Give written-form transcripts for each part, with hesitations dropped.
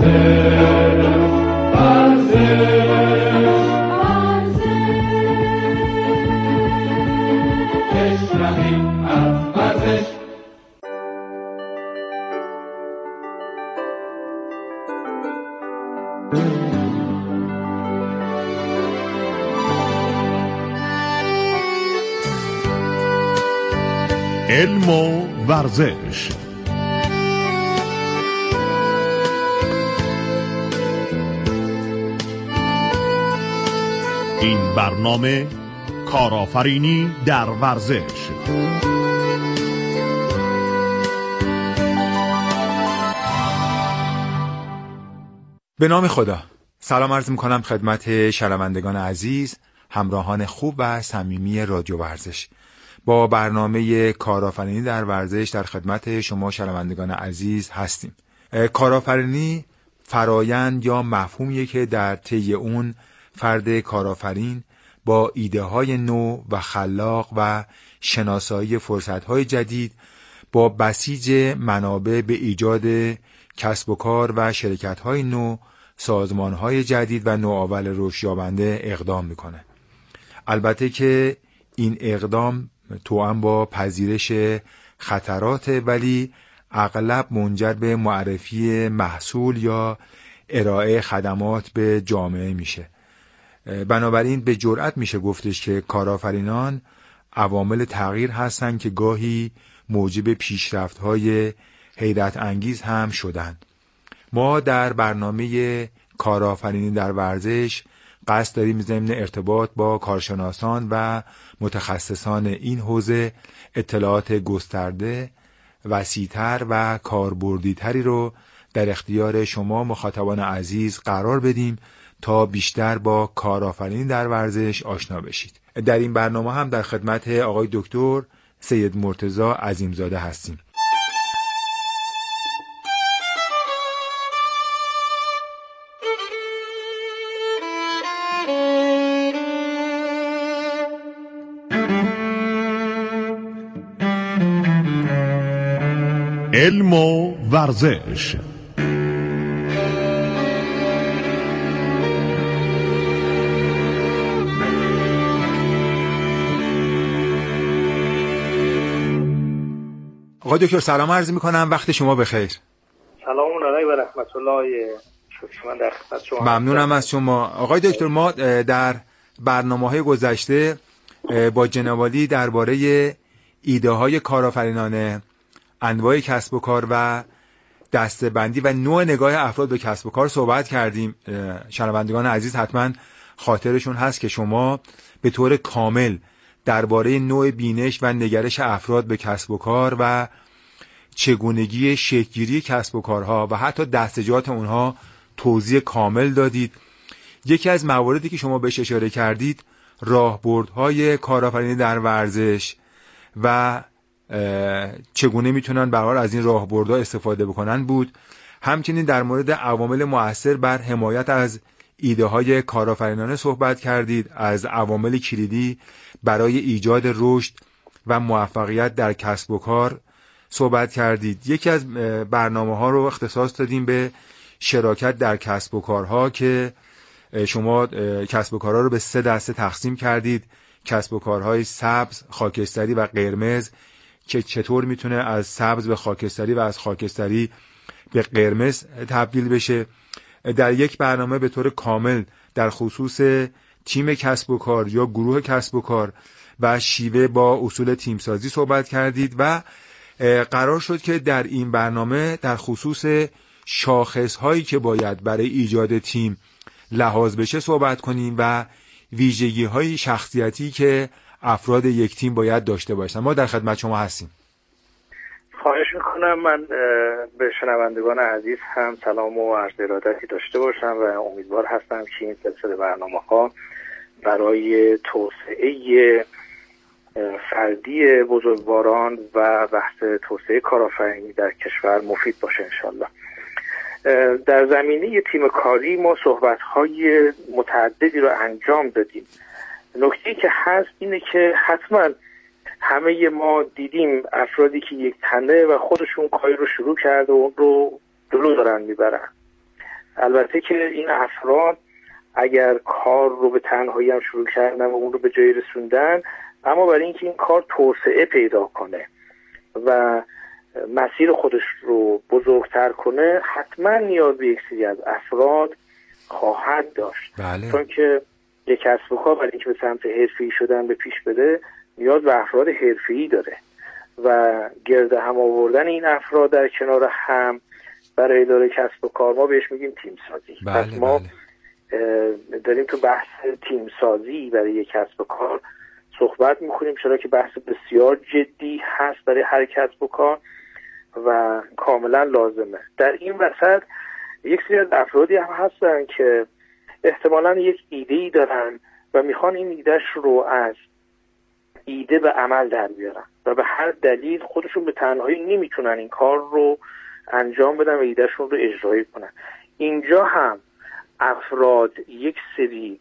علم و ورزش. این برنامه کارآفرینی در ورزش. به نام خدا. سلام عرض می‌کنم خدمت شنوندگان عزیز، همراهان خوب و صمیمی رادیو ورزش. با برنامه کارآفرینی در ورزش در خدمت شما شنوندگان عزیز هستیم. کارآفرینی فرایند یا مفهومیه که در طی اون فرد کارآفرین با ایده‌های نو و خلاق و شناسایی فرصت‌های جدید با بسیج منابع به ایجاد کسب و کار و شرکت‌های نو، سازمان‌های جدید و نوآور رشد یابنده اقدام میکنه. البته که این اقدام توأم با پذیرش خطرات، ولی اغلب منجر به معرفی محصول یا ارائه خدمات به جامعه میشه. بنابراین به جرئت میشه گفتش که کارآفرینان عوامل تغییر هستند که گاهی موجب پیشرفت‌های حیرت انگیز هم شدند. ما در برنامه کارآفرینی در ورزش قصد داریم ضمن ارتباط با کارشناسان و متخصصان این حوزه اطلاعات گسترده، وسیع‌تر و کاربردی‌تری رو در اختیار شما مخاطبان عزیز قرار بدیم تا بیشتر با کارآفرینی در ورزش آشنا بشید. در این برنامه هم در خدمت آقای دکتر سید مرتضی عظیمزاده هستیم. علم و ورزش. آقای دکتر سلام عرض میکنم، وقت شما بخیر. سلام علیکم و رحمت الله. شکر در خدمت شما. ممنونم از شما. آقای دکتر، ما در برنامه‌های گذشته با جناب عالی درباره ایده‌های کارآفرینانه، انواع کسب و کار و دسته‌بندی و نوع نگاه افراد به کسب و کار صحبت کردیم. شنوندگان عزیز حتما خاطرشون هست که شما به طور کامل درباره نوع بینش و نگرش افراد به کسب و کار و چگونگی شکل‌گیری کسب و کارها و حتی دستجات اونها توضیح کامل دادید. یکی از مواردی که شما بهش اشاره کردید راهبردهای کارآفرینی در ورزش و چگونه میتونن به هر حال از این راهبردها استفاده بکنن بود. همچنین در مورد عوامل مؤثر بر حمایت از ایده های کارآفرینانه صحبت کردید، از عوامل کلیدی برای ایجاد رشد و موفقیت در کسب و کار صحبت کردید. یکی از برنامه‌ها رو اختصاص دادیم به شراکت در کسب و کارها که شما کسب و کارها رو به 3 دسته تقسیم کردید: کسب و کارهای سبز، خاکستری و قرمز، که چطور میتونه از سبز به خاکستری و از خاکستری به قرمز تبدیل بشه. در یک برنامه به طور کامل در خصوص تیم کسب و کار یا گروه کسب و کار و شیوه با اصول تیمسازی صحبت کردید و قرار شد که در این برنامه در خصوص شاخص‌هایی که باید برای ایجاد تیم لحاظ بشه صحبت کنیم و ویژگی‌های شخصیتی که افراد یک تیم باید داشته باشن. ما در خدمت شما هستیم. خواهش میکنم. من به شنوندگان عزیز هم سلام و عرض ارادتی داشته باشم و امیدوار هستم که این سلسله برنامه‌ها برای توسعه فردی بزرگواران و بحث توسعه کارآفرینی در کشور مفید باشه انشالله. در زمینه تیم کاری ما صحبت‌های متعددی رو انجام دادیم. نکته‌ای که هست اینه که حتما همه ما دیدیم افرادی که یک تنه و خودشون کاری رو شروع کرده و اون رو جلو دارن میبرن البته که این افراد اگر کار رو به تنهایی هم شروع کردن و اون رو به جایی رسوندن، اما برای اینکه این کار توسعه پیدا کنه و مسیر خودش رو بزرگتر کنه، حتما نیاز به یک سری از افراد خواهد داشت. بله. چون که یک کسب و کار برای اینکه به سمت حرفه‌ای شدن به پیش بده نیاز به افراد حرفه‌ای داره و گرد هم آوردن این افراد در کنار هم برای اداره کسب و کار ما بهش میگیم تیم سازی. بله، پس ما بله. داریم تو بحث تیم سازی برای یک کسب و کار صحبت میکنیم، چرا که بحث بسیار جدی هست برای هر کسب و کار و کاملا لازمه. در این وسط یک سری از افرادی هم هستن که احتمالاً یک ایده‌ای دارن و میخوان این ایدهش رو از ایده به عمل در بیارن و به هر دلیل خودشون به تنهایی نمیتونن این کار رو انجام بدن و ایدهشون رو اجرایی کنن. اینجا هم افراد یک سری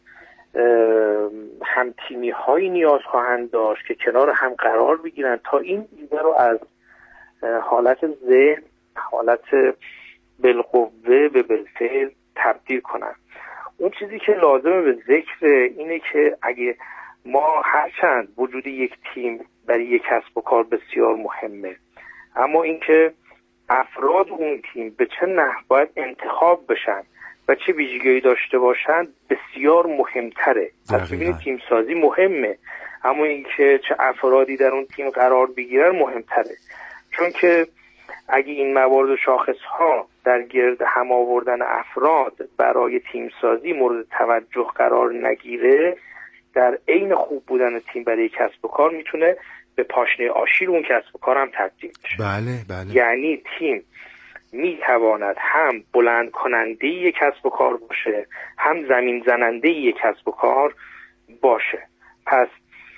همتیمی هایی نیاز خواهند داشت که کنار هم قرار بگیرن تا این ایده رو از حالت ذهن، حالت بالقوه به بالفعل تبدیل کنن. اون چیزی که لازمه به ذکر اینه که اگه ما هرچند وجود یک تیم برای یک کسب و کار بسیار مهمه، اما اینکه افراد اون تیم به چه نحو باید انتخاب بشن و چه ویژگی‌هایی داشته باشن بسیار مهمتره. پس ببینید تیم سازی مهمه، اما اینکه چه افرادی در اون تیم قرار بگیرن مهمتره. چون که اگه این موارد و شاخص‌ها در گرد هم آوردن افراد برای تیم سازی مورد توجه قرار نگیره، در عین خوب بودن تیم برای کسب و کار میتونه به پاشنه آشیل اون کسب و کار هم تبدیل بشه. بله بله. یعنی تیم میتواند هم بلند کننده یک کسب و کار باشه، هم زمین زننده یک کسب و کار باشه. پس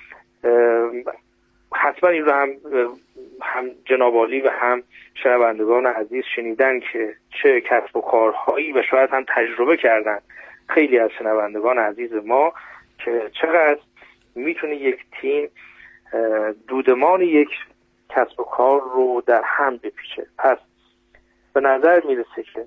حتما این رو هم جناب عالی و هم شنوندگان عزیز شنیدن که چه کسب و کارهایی و شاید هم تجربه کردن خیلی از شنوندگان عزیز ما که چقدر میتونه یک تیم دودمان یک کسب و کار رو در هم بپیچه. پس به نظر میرسه که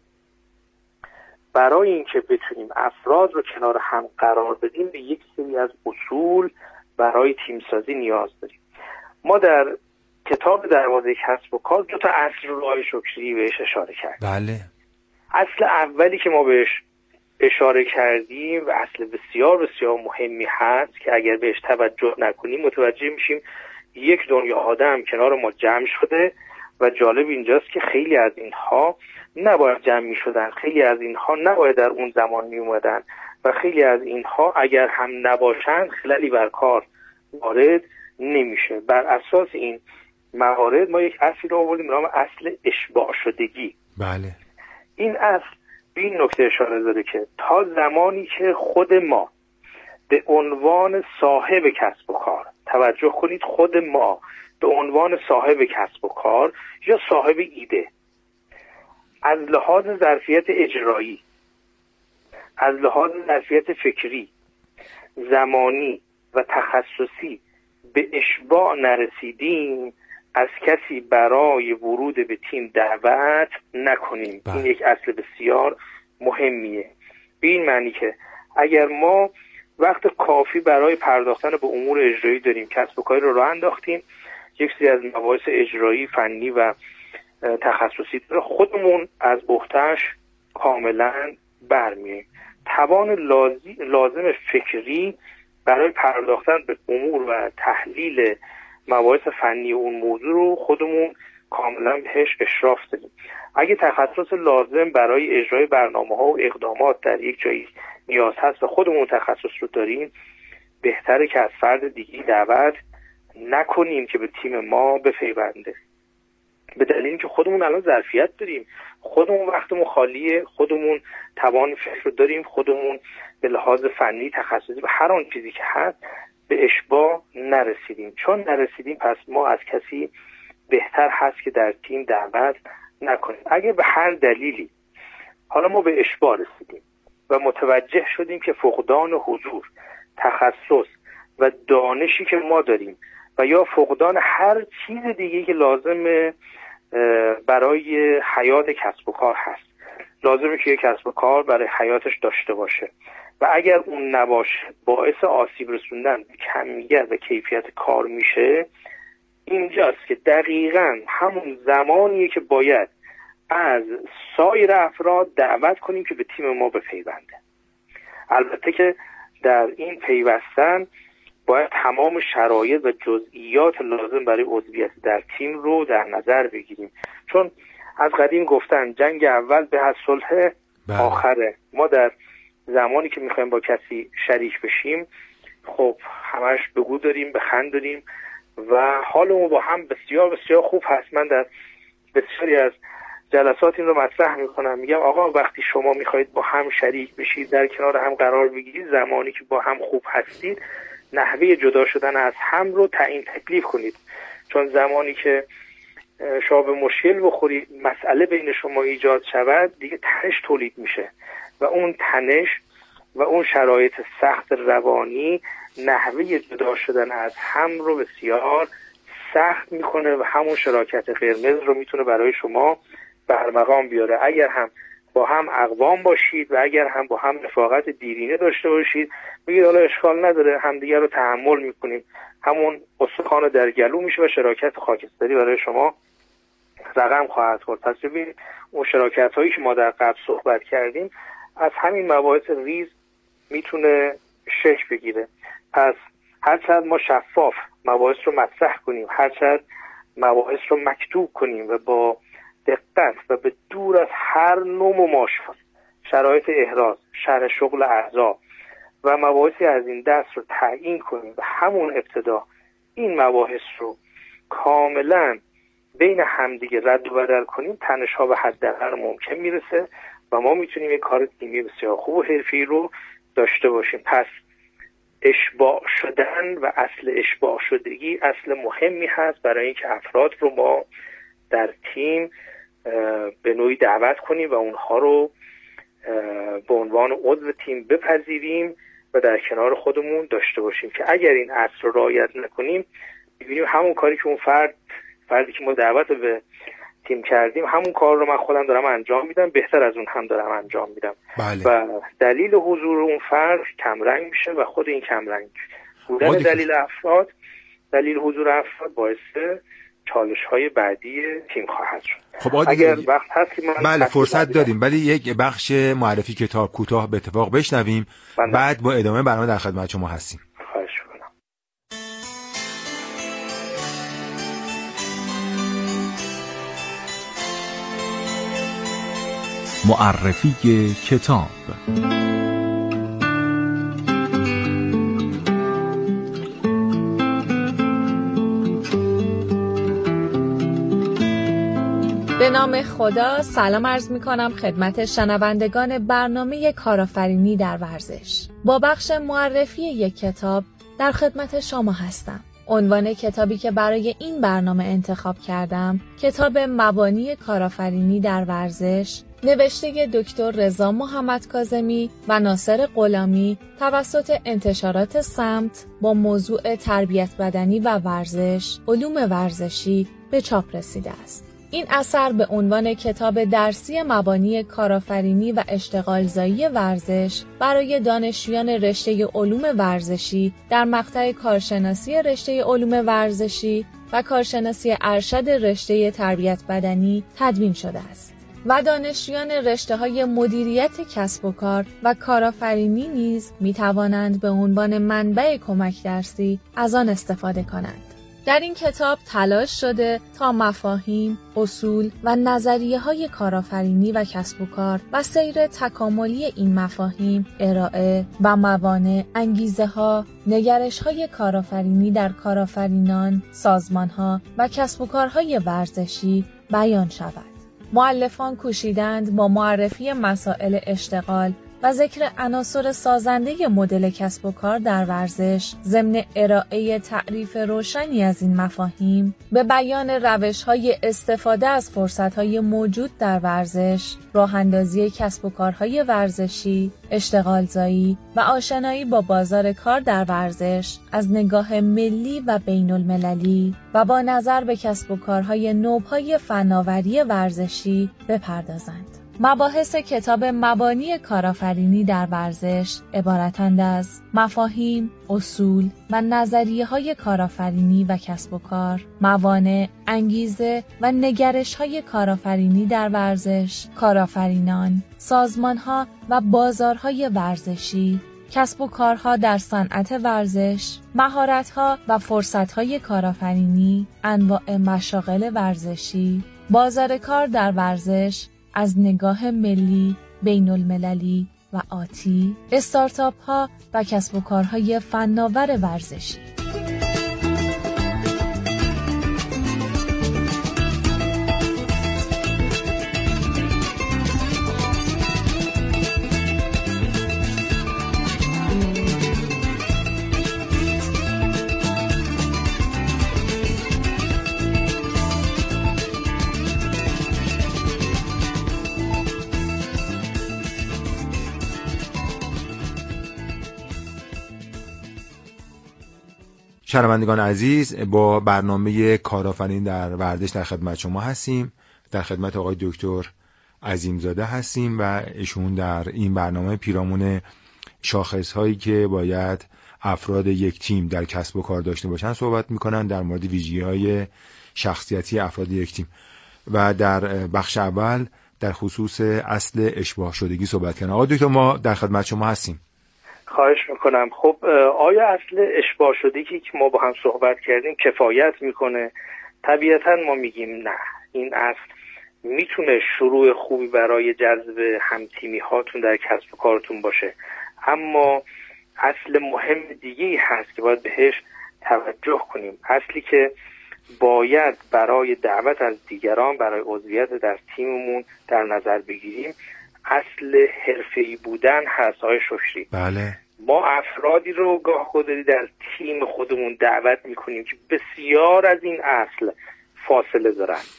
برای اینکه بتونیم افراد رو کنار هم قرار بدیم به یک سری از اصول برای تیم سازی نیاز داریم. ما در کتاب دروازه کسب و کار 2 اصل رو آقای شکری بهش اشاره کردیم. بله. اصل اولی که ما بهش اشاره کردیم و اصل بسیار بسیار مهمی هست که اگر بهش توجه نکنیم متوجه میشیم یک دنیا آدم کنار ما جمع شده و جالب اینجاست که خیلی از اینها نباید جمع می شدن، خیلی از اینها نباید در اون زمان می اومدن و خیلی از اینها اگر هم نباشند خللی بر کار وارد نمیشه. بر اساس این موارد ما یک اصلی رو آوردیم به نام اصل اشباع شدگی. بله. این اصل به این نکته اشاره داره که تا زمانی که خود ما به عنوان صاحب کسب و کار، توجه کنید، خود ما به عنوان صاحب کسب و کار یا صاحب ایده از لحاظ ظرفیت اجرایی، از لحاظ ظرفیت فکری، زمانی و تخصصی به اشباع نرسیدیم، از کسی برای ورود به تیم دعوت نکنیم. این یک اصل بسیار مهمیه. به این معنی که اگر ما وقت کافی برای پرداختن به امور اجرایی داریم، کسب و کاری رو راه انداختیم، یک سری از مباحث اجرایی، فنی و تخصصی داره، خودمون از عهده‌اش کاملا برمیاییم. توان لازم فکری برای پرداختن به امور و تحلیل مباحث فنی اون موضوع رو خودمون کاملا بهش اشراف داریم. اگه تخصص لازم برای اجرای برنامه‌ها و اقدامات در یک جایی نیاز هست و خودمون تخصص رو داریم، بهتره که از فرد دیگری دعوت نکنیم که به تیم ما بپیونده، به دلیل که خودمون الان ظرفیت داریم، خودمون وقتمون خالیه، خودمون توان فکر رو داریم، خودمون به لحاظ فنی، تخصصی و هر آن چیزی که هست به اشباع نرسیدیم. چون نرسیدیم پس ما از کسی بهتر هست که در تیم دعوت نکنیم. اگه به هر دلیلی حالا ما به اشباع رسیدیم و متوجه شدیم که فقدان حضور، تخصص و دانشی که ما داریم و یا فقدان هر چیز دیگه که لازم برای حیات کسب و کار هست لازمه که یک کسب و کار برای حیاتش داشته باشه و اگر اون نباشه باعث آسیب رسوندن به کمیت و کیفیت کار میشه، اینجاست که دقیقاً همون زمانیه که باید از سایر افراد دعوت کنیم که به تیم ما بپیونده. البته که در این پیوستن باید تمام شرایط و جزئیات لازم برای عضویت در تیم رو در نظر بگیریم، چون از قدیم گفتن جنگ اول به از صلح آخره. ما در زمانی که میخوایم با کسی شریک بشیم خب همش بگو داریم، بخند داریم و حالمون با هم بسیار بسیار خوب هست. من در بسیاری از جلسات این رو مطرح میکنم، میگم آقا وقتی شما میخواید با هم شریک بشید، در کنار هم قرار بگیرید، زمانی که با هم خوب هستید نحوه جدا شدن از هم رو تعیین تکلیف کنید، چون زمانی که شما به مشکل بخورید، مسئله بین شما ایجاد شود، دیگه تنش تولید میشه و اون تنش و اون شرایط سخت روانی نحوه جدا شدن از هم رو بسیار سخت میکنه و همون شراکت قرمز رو میتونه برای شما برمقام بیاره. اگر هم با هم اقوام باشید و اگر هم با هم رفاقت دیرینه داشته باشید، بگید حالا اشکال نداره، همدیگر رو تحمل میکنیم، همون استخوان در گلو میشه و شراکت خاکستری برای شما رقم خواهد خورد. پس ببینید اون شراکت هایی که ما در قبل صحبت کردیم از همین مباحث ریز میتونه شکل بگیره. پس هرچند ما شفاف مباحث رو مطرح کنیم، هرچند مباحث رو مکتوب کنیم و با دقت و به دور از هر نوع مماشات، شرایط احراز، شرح شغل اعضا و مباحثی از این دست رو تعیین کنیم و همون ابتدا این مباحث رو کاملا بین همدیگه رد و بدل کنیم، تنش ها به حداقل ممکن میرسه و ما میتونیم یک کار تیمی بسیار خوب و حرفی رو داشته باشیم. پس اشباع شدن و اصل اشباع شدگی اصل مهمی هست برای اینکه افراد رو ما در تیم به نوعی دعوت کنیم و اونها رو به عنوان عضو تیم بپذیریم و در کنار خودمون داشته باشیم، که اگر این اصل رو رعایت نکنیم می‌بینیم همون کاری که اون فردی که ما دعوت به تیم کردیم همون کار رو من خودم دارم انجام میدم، بهتر از اون هم دارم انجام میدم. بله. و دلیل حضور اون فرد کمرنگ میشه و خود این کمرنگ بودن دلیل حضور افراد باعث چالش‌های بعدی تیم خواهد شد. خب اگر وقت هست که من بله فرصت داریم، ولی یک بخش معرفی کتاب کوتاه به اتفاق بشنویم، بعد با ادامه برنامه در خدمت شما هستیم. خواهش می‌کنم. معرفی کتاب. به نام خدا، سلام عرض می کنم خدمت شنوندگان برنامه کارآفرینی در ورزش. با بخش معرفی یک کتاب در خدمت شما هستم. عنوان کتابی که برای این برنامه انتخاب کردم، کتاب مبانی کارآفرینی در ورزش، نوشته دکتر رضا محمدکاظمی و ناصر غلامی توسط انتشارات سمت با موضوع تربیت بدنی و ورزش، علوم ورزشی به چاپ رسیده است. این اثر به عنوان کتاب درسی مبانی کارآفرینی و اشتغالزایی ورزش برای دانشجویان رشته علوم ورزشی در مقطع کارشناسی رشته علوم ورزشی و کارشناسی ارشد رشته تربیت بدنی تدوین شده است و دانشجویان رشته‌های مدیریت کسب و کار و کارآفرینی نیز می‌توانند به عنوان منبع کمک درسی از آن استفاده کنند. در این کتاب تلاش شده تا مفاهیم، اصول و نظریه‌های کارآفرینی و کسب و کار و سیر تکاملی این مفاهیم، ارائه و موانع، انگیزه‌ها، نگرش‌های کارآفرینی در کارآفرینان، سازمان‌ها و کسب و کارهای ورزشی بیان شود. مؤلفان کوشیدند با معرفی مسائل اشتغال و ذکر عناصر سازنده مدل کسب و کار در ورزش ضمن ارائه تعریف روشنی از این مفاهیم به بیان روش‌های استفاده از فرصت‌های موجود در ورزش، راه‌اندازی کسب و کارهای ورزشی، اشتغالزایی و آشنایی با بازار کار در ورزش از نگاه ملی و بین‌المللی و با نظر به کسب و کارهای نوب‌های فناوری ورزشی بپردازند. مباحث کتاب مبانی کارآفرینی در ورزش عبارتند از مفاهیم، اصول و نظریه‌های کارآفرینی و کسب و کار، موانع، انگیزه و نگرش‌های کارآفرینی در ورزش، کارآفرینان، سازمان‌ها و بازارهای ورزشی، کسب و کارها در صنعت ورزش، مهارت‌ها و فرصت‌های کارآفرینی، انواع مشاغل ورزشی، بازار کار در ورزش از نگاه ملی، بین المللی و آتی، استارتاپ ها و کسب و کارهای فناور ورزشی. شنوندگان عزیز، با برنامه کارآفرین در ورزش در خدمت شما هستیم. در خدمت آقای دکتر عظیمزاده هستیم و ایشون در این برنامه پیرامون شاخص‌هایی که باید افراد یک تیم در کسب و کار داشته باشن صحبت می‌کنن، در مورد ویژگی‌های شخصیتی افراد یک تیم، و در بخش اول در خصوص اصل اشباع شدگی صحبت کردن. آقای دکتر، ما در خدمت شما هستیم. خواهش میکنم. خب آیا اصل اشباع شدگی که ما با هم صحبت کردیم کفایت میکنه؟ طبیعتا ما میگیم نه، این اصل میتونه شروع خوبی برای جذب همتیمی هاتون در کسب و کارتون باشه، اما اصل مهم دیگه‌ای هست که باید بهش توجه کنیم. اصلی که باید برای دعوت از دیگران برای عضویت در تیممون در نظر بگیریم اصل حرفه‌ای بودن هست. آقای شکری، بله، ما افرادی رو گاه‌گداری در تیم خودمون دعوت میکنیم که بسیار از این اصل فاصله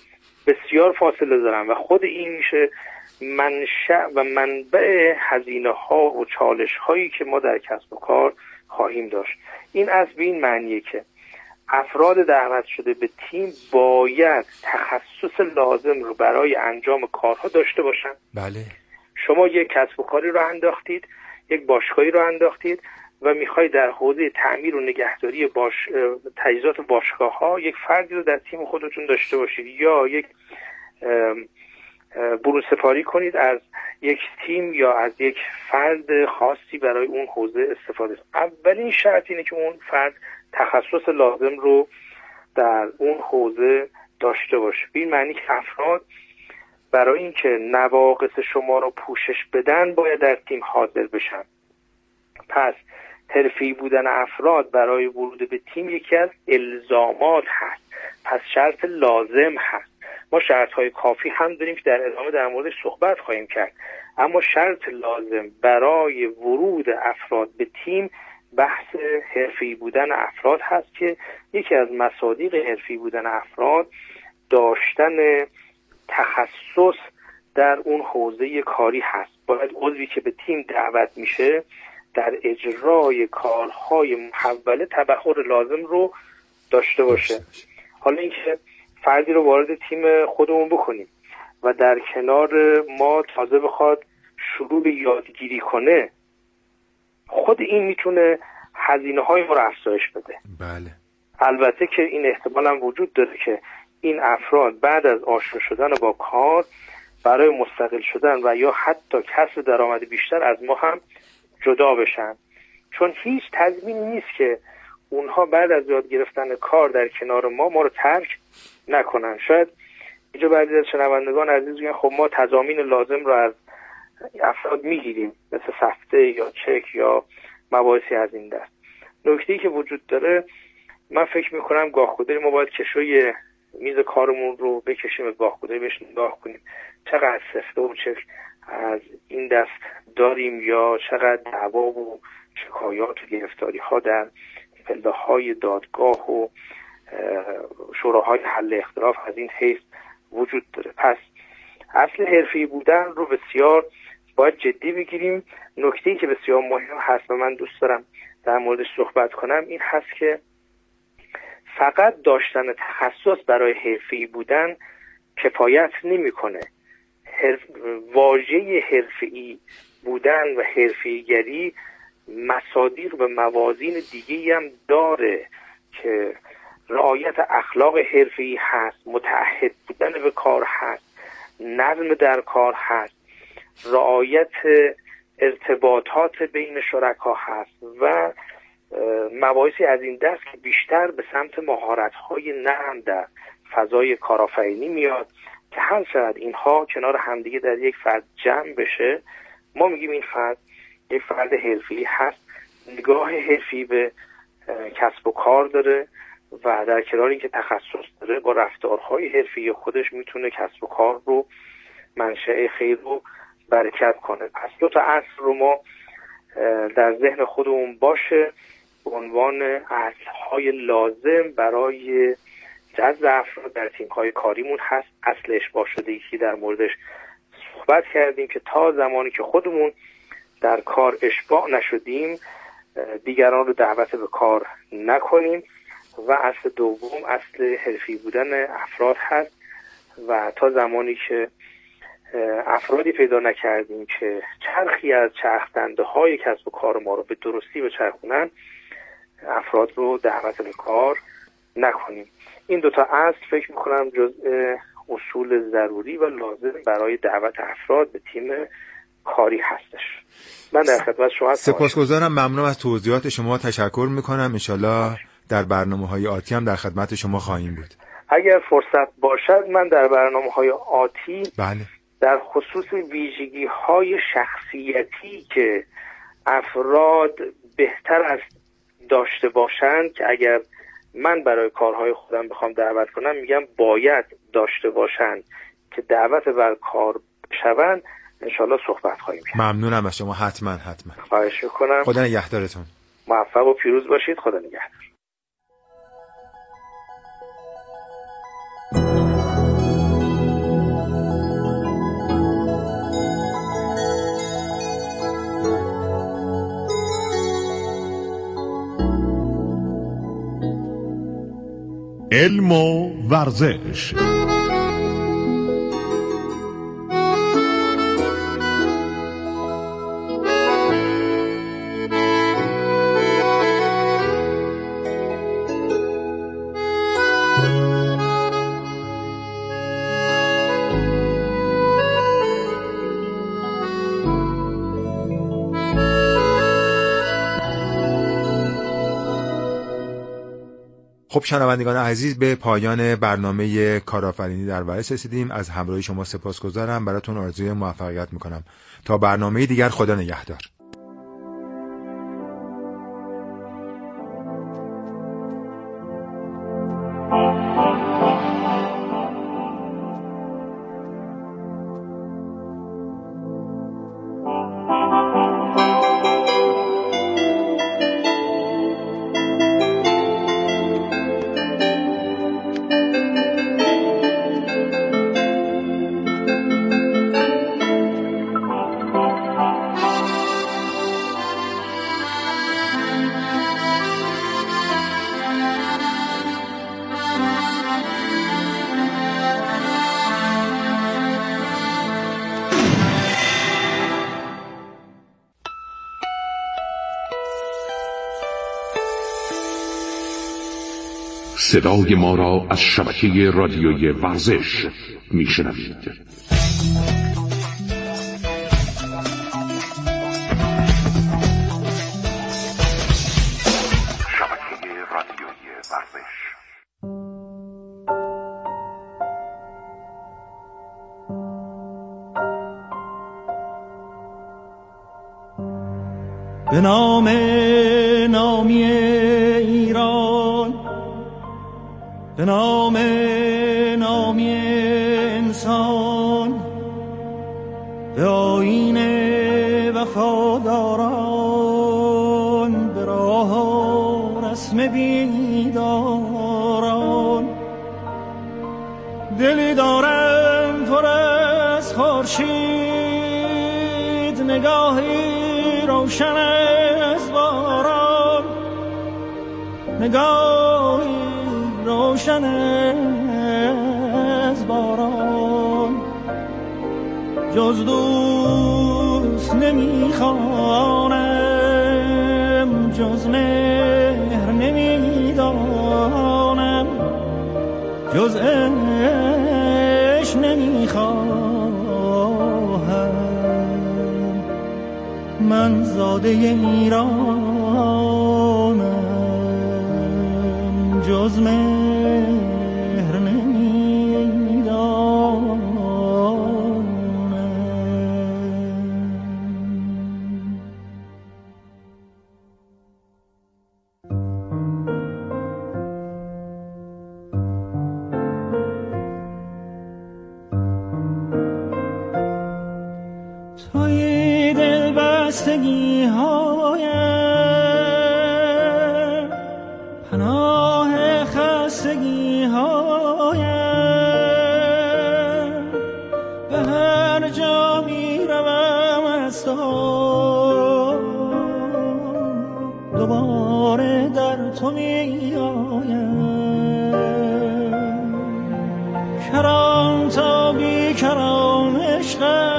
دارن و خود این میشه منشأ و منبع هزینه‌ها و چالش‌هایی که ما در کسب و کار خواهیم داشت. این اصل به این معنیه که افراد دعوت شده به تیم باید تخصص لازم رو برای انجام کارها داشته باشن. بله، شما یک کسب و کاری رو انداختید، یک باشگاهی رو انداختید و میخواید در حوزه تعمیر و نگهداری تجهیزات باشگاه‌ها یک فردی رو در تیم خودتون داشته باشید، یا یک برون سپاری کنید از یک تیم یا از یک فرد خاصی برای اون حوزه استفاده. اولین شرط اینه که اون فرد تخصص لازم رو در اون حوزه داشته باشه. به این معنی که افراد برای اینکه نواقص شما رو پوشش بدن باید در تیم حاضر بشن. پس حرفه‌ای بودن افراد برای ورود به تیم یکی از الزامات هست، پس شرط لازم هست. ما شرط‌های کافی هم داریم که در ادامه در موردش صحبت خواهیم کرد، اما شرط لازم برای ورود افراد به تیم بحث حرفه‌ای بودن افراد هست که یکی از مصادیق حرفه‌ای بودن افراد داشتن تخصص در اون حوزه کاری هست. باید عضوی که به تیم دعوت میشه در اجرای کارهای محوله تبحر لازم رو داشته باشه. حالا اینکه فردی رو وارد تیم خودمون بکنیم و در کنار ما تازه بخواد شروع به یادگیری کنه، خود این میتونه هزینه‌های ما رو افزایش بده. بله. البته که این احتمال هم وجود داره که این افراد بعد از آشنا شدن با کار برای مستقل شدن و یا حتی کسب درآمد بیشتر از ما هم جدا بشن، چون هیچ تضمینی نیست که اونها بعد از یاد گرفتن کار در کنار ما رو ترک نکنن. شاید اینجا بعضی از شنوندگان عزیز بگن خب ما تضامین لازم رو از افراد میگیریم، مثل سفته یا چک یا مباحثی از این دست. نکته‌ای که وجود داره، من فکر میکنم گاه‌گداری ما باید کشوی میز کارمون رو بکشیم و گاه‌گداری بهش نگاه کنیم چقدر سفته و چک از این دست داریم یا چقدر دعوا و شکایات و گرفتاری ها در پله‌های دادگاه و شوراهای حل اختلاف از این حیث وجود داره. پس اصل حرفه‌ای بودن رو بسیار باید جدی بگیریم. نکته‌ای که بسیار مهم هست و من دوست دارم در موردش صحبت کنم این هست که فقط داشتن تخصص برای حرفه‌ای بودن کفایت نمی‌کنه. واژه حرفه‌ای بودن و حرفه‌ای‌گری مصادیق و موازین دیگه‌ای هم داره که رعایت اخلاق حرفه‌ای هست، متعهد بودن به کار هست، نظم در کار هست، رعایت ارتباطات بین شرکا هست و مباحثی از این دست که بیشتر به سمت مهارت‌های نرم در فضای کارآفرینی میاد که هر چقدر اینها کنار همدیگه در یک فرد جمع بشه ما میگیم این فرد یک فرد حرفه‌ای هست، نگاه حرفی به کسب و کار داره و در کنار اینکه تخصص داره با رفتارهای حرفی خودش میتونه کسب و کار رو منشأ خیر رو برکت کنه. پس دو تا اصل رو ما در ذهن خودمون باشه به عنوان اصلهای لازم برای جذب افراد در تیم‌های کاریمون هست. اصل اشباع شده که در موردش صحبت کردیم که تا زمانی که خودمون در کار اشباع نشدیم دیگران رو دعوت به کار نکنیم و اصل دوم اصل حرفی بودن افراد هست و تا زمانی که افرادی پیدا نکردیم که چرخی از چرخدنده های کسب و کار ما رو به درستی بچرخونن افراد رو دعوت به کار نکنیم. این دوتا اصل فکر میکنم جزء اصول ضروری و لازم برای دعوت افراد به تیم کاری هستش. من در خدمت شما هستم. سپاسگزارم، ممنون از توضیحات شما، تشکر میکنم. انشالله در برنامه‌های آتی هم در خدمت شما خواهیم بود. اگر فرصت باشد من در برنامه‌های آتی بله در خصوص ویژگی‌های شخصیتی که افراد بهتر است داشته باشند که اگر من برای کارهای خودم بخوام دعوت کنم میگم باید داشته باشند که دعوت بر کار شوند انشالله صحبت خواهیم کرد. ممنونم از شما. حتما خواهش میکنم. خدا نگهدارتون. موفق و پیروز باشید. خدا نگهدار. علم و ورزش. خب شنوندگان عزیز، به پایان برنامه کارآفرینی در ورزش رسیدیم. از همراهی شما سپاسگزارم. براتون آرزوی موفقیت میکنم. تا برنامه دیگر، خدا نگهدار. صدای ما را از شبکه رادیویی ورزش میشنوید. شبکه رادیویی ورزش. به نام نامی ایران، به نام نامی انسان، به آیین وفاداران، به راه و رسم بیداران. دلی دارم پر از خورشید، نگاهی روشن از باران، نگاهی روشن از باران. جز دوست نمیخوانم، جز مهر نمیدانم، جز عشق نمیخواهم. من زاده ایرانم، جز مهر نمیدانم. توی دل بستگی هایم، پناه خستگی هایم، به هر جا می روم از تو دوباره در تو می آیم. کرام تا بی کرام عشقم،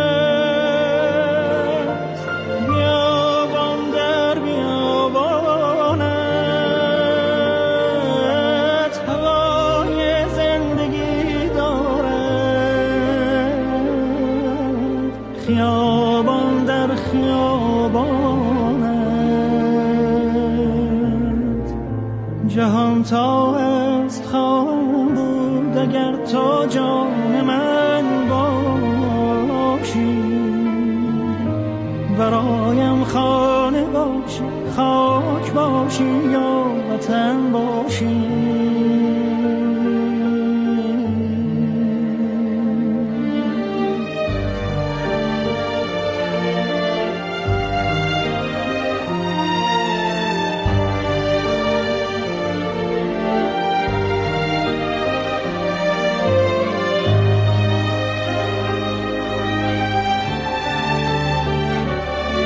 خیابان در خیابانت. جهان تا است خواهم بود اگر تو جان من باشی، برایم خانه باشی، خاک باشی یا وطن باشی.